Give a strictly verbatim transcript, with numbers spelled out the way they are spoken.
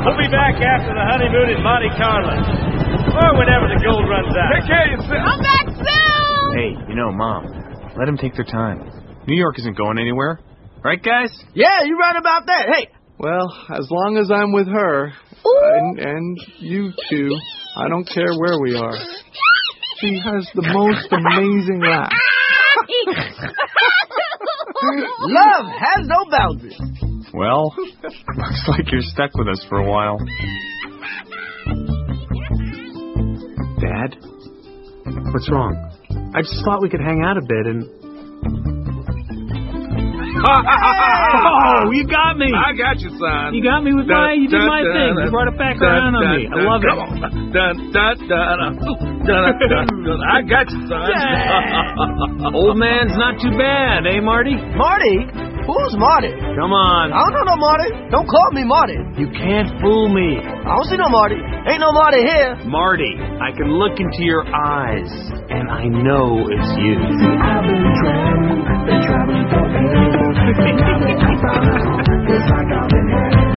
We'll be back after the honeymoon in Monte Carlo. Or whenever the gold runs out. Take care of yourself. I'm back soon! Hey, you know, Mom, let them take their time. New York isn't going anywhere. Right, guys? Yeah, you're right about that. Hey. Well, as long as I'm with her, and, and you two, I don't care where we are. She has the most amazing laugh. Love has no boundaries. Well, looks like you're stuck with us for a while. Dad? What's wrong? I just thought we could hang out a bit and... Oh, you got me! I got you, son. You got me with my, you did my thing. You brought it back around on me. I love it. Dun, dun, dun, dun, I got you, son. Old man's not too bad, eh, Marty? Marty? Who's Marty? Come on. I don't know no Marty. Don't call me Marty. You can't fool me. I don't see no Marty. Ain't no Marty here. Marty, I can look into your eyes, and I know it's you. I've been trying